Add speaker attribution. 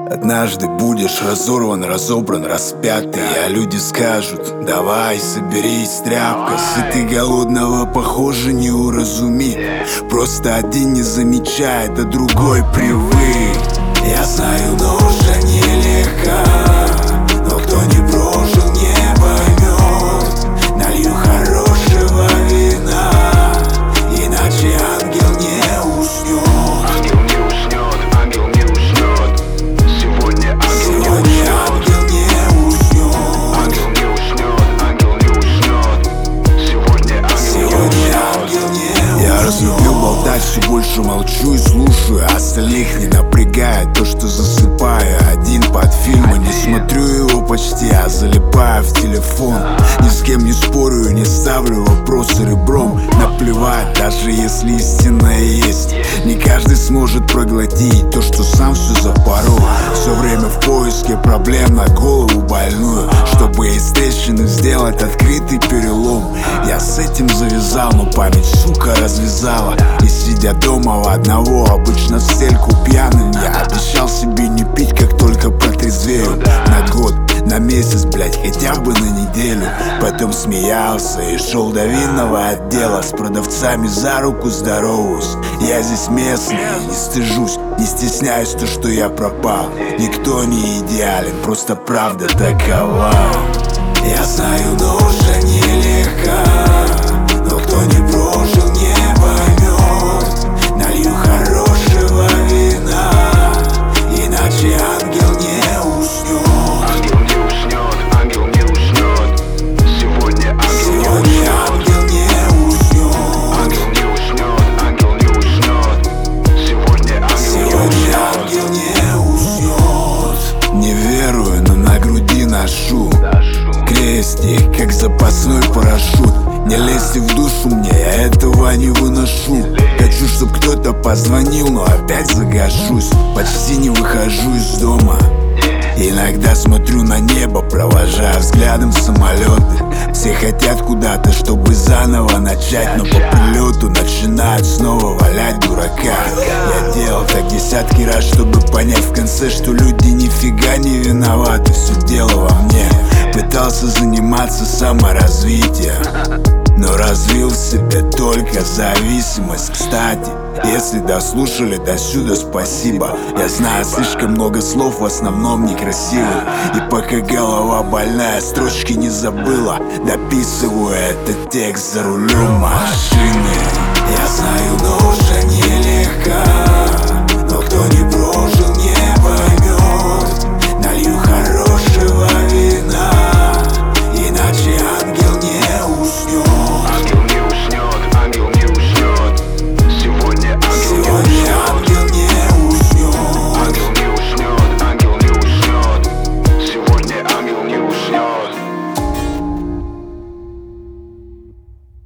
Speaker 1: Однажды будешь разорван, разобран, распятый, а люди скажут: давай, соберись, тряпка. Сытый голодного, похоже, не уразуми. Просто один не замечает, а другой привык. Я знаю, но уже нелегко, но кто не прожил, не поймет. Налью хорошего вина, иначе ангел не уснет.
Speaker 2: Ангел не уснет, ангел не уснет. Сегодня ангел не уснет. Ангел не уснет, ангел не уснет. Сегодня ангел не уснет.
Speaker 1: Я разлюбил болтать, все больше молчу и слушаю. Остальных не напрягает то, что засыпаю один под фильмы. Не смотрю его почти, а залипаю в телефон. Ни с кем не спорю, не ставлю вопросы ребром. Наплевать, даже если истина есть. Не каждый сможет проглотить то, что сам все запорол. Все время в поиске проблем на голову больную, чтобы из трещины сделать открытый перелом. Я с этим завязал, но память, сука, развязала. И сидя дома у одного, обычно в стельку пьяным, я обещал себе не пить, как только протрезвею. На год, на месяц, блять, хотя бы на неделю. Потом смеялся и шел до винного отдела. С продавцами за руку здороваюсь. Я здесь местный, не стыжусь, не стесняюсь то, что я пропал. Никто не идеален, просто правда такова. Я знаю, но уже нелегко, но кто не прожил, не поймет. Налью хорошего вина, иначе ангел не уснет.
Speaker 2: Ангел не уснет, ангел не уснет. Сегодня ангел не уснет. Ангел не уснет, ангел не уснет. Сегодня ангел не уснет.
Speaker 1: Не верую, но на груди ношу крестик, как запасной парашют. Не лезьте в душу мне, я этого не выношу. Хочу, чтоб кто-то позвонил, но опять загожусь. Почти не выхожу из дома. Иногда смотрю на небо, провожая взглядом самолеты. Все хотят куда-то, чтобы заново начать, но по прилету начинают снова валять дурака. Я делал так десятки раз, чтобы понять в конце, что люди нифига не виноваты, все дело во мне. Пытался заниматься саморазвитием, но развил в себе только зависимость. Кстати, если дослушали до сюда, спасибо. Я знаю слишком много слов, в основном некрасивых. И пока голова больная, строчки не забыла, дописываю этот текст за рулем машины. Я знаю, но уже нелегко, но кто не